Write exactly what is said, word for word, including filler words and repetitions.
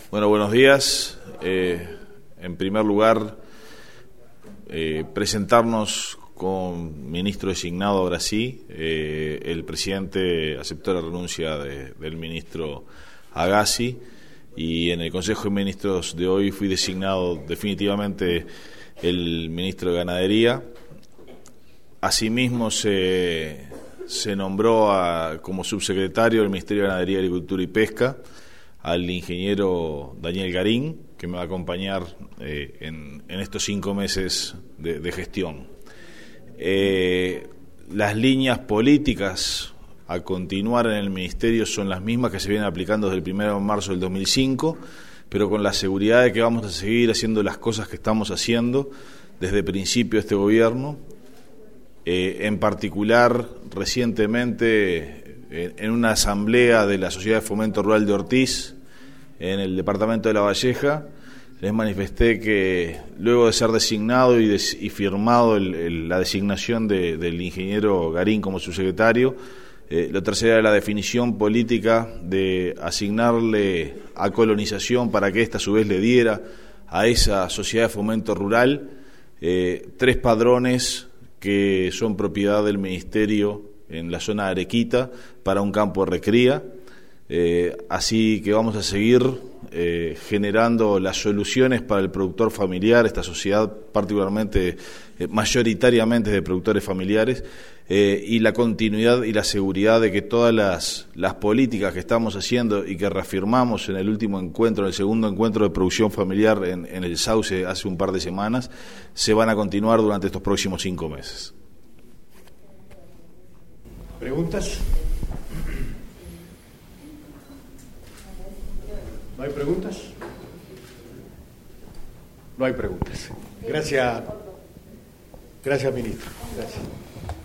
Bueno, buenos días. Eh, en primer lugar, eh, presentarnos con ministro designado, ahora sí. Eh, el presidente aceptó la renuncia de, del ministro Agassi y en el Consejo de Ministros de hoy fui designado definitivamente el ministro de Ganadería. Asimismo se, se nombró a, como subsecretario del Ministerio de Ganadería, Agricultura y Pesca al ingeniero Daniel Garín, que me va a acompañar eh, en, en estos cinco meses de, de gestión. Eh, las líneas políticas a continuar en el Ministerio son las mismas que se vienen aplicando desde el primero de marzo del dos mil cinco, pero con la seguridad de que vamos a seguir haciendo las cosas que estamos haciendo desde el principio de este gobierno. Eh, en particular, recientemente, eh, en una asamblea de la Sociedad de Fomento Rural de Ortiz, en el departamento de La Valleja, les manifesté que luego de ser designado y, des, y firmado el, el, la designación de, del ingeniero Garín como subsecretario, eh, lo tercero era la definición política de asignarle a colonización para que ésta a su vez le diera a esa Sociedad de Fomento Rural eh, tres padrones que son propiedad del Ministerio en la zona de Arequita para un campo de recría. Eh, así que vamos a seguir eh, generando las soluciones para el productor familiar, esta sociedad particularmente, eh, mayoritariamente de productores familiares, eh, y la continuidad y la seguridad de que todas las, las políticas que estamos haciendo y que reafirmamos en el último encuentro, en el segundo encuentro de producción familiar en, en el Sauce hace un par de semanas, se van a continuar durante estos próximos cinco meses. ¿Preguntas? ¿No hay preguntas? No hay preguntas. Gracias. Gracias, ministro. Gracias.